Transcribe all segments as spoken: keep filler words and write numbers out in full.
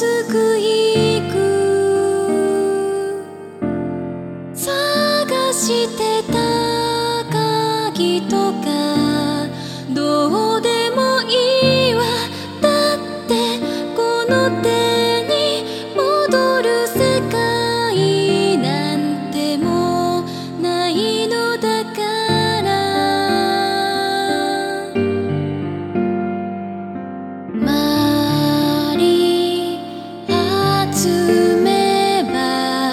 すくいく探してた鍵とかどうでもいいわ。だってこの手に戻る世界なんてもうないのだから。周り集めば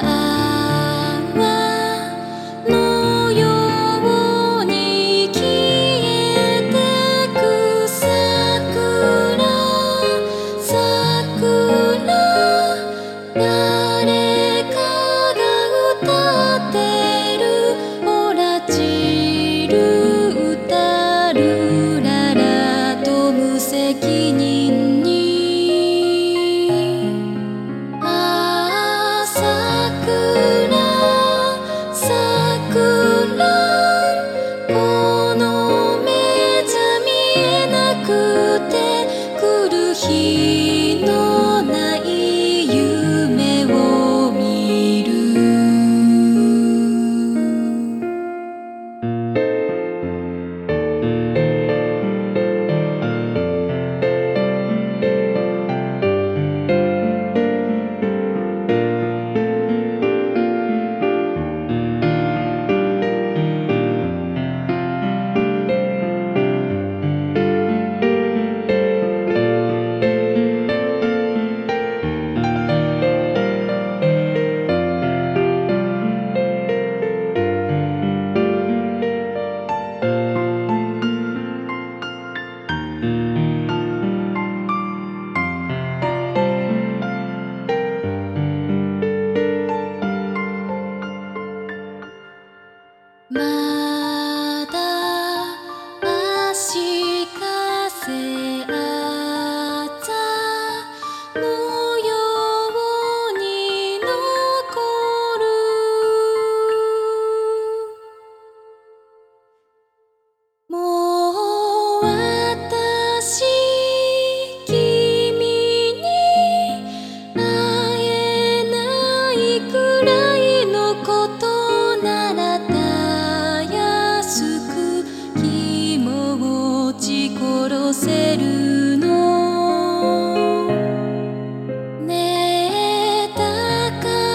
のように消えてく桜桜。誰かが歌ってるほら散る歌るららと無責任に。ああ桜桜この目じゃ見えなくて来る日のない夢を見る。まだ足かせあざのように残る。もう私君に会えないくらいのことならたやすく気持ち殺せるの。ねえだ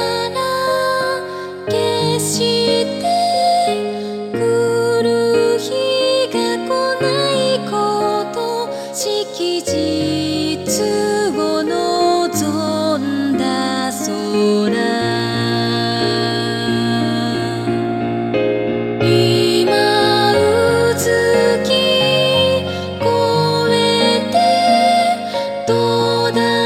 から決して来る日が来ないこと色実を望んだ空。今うずき越えてどうだ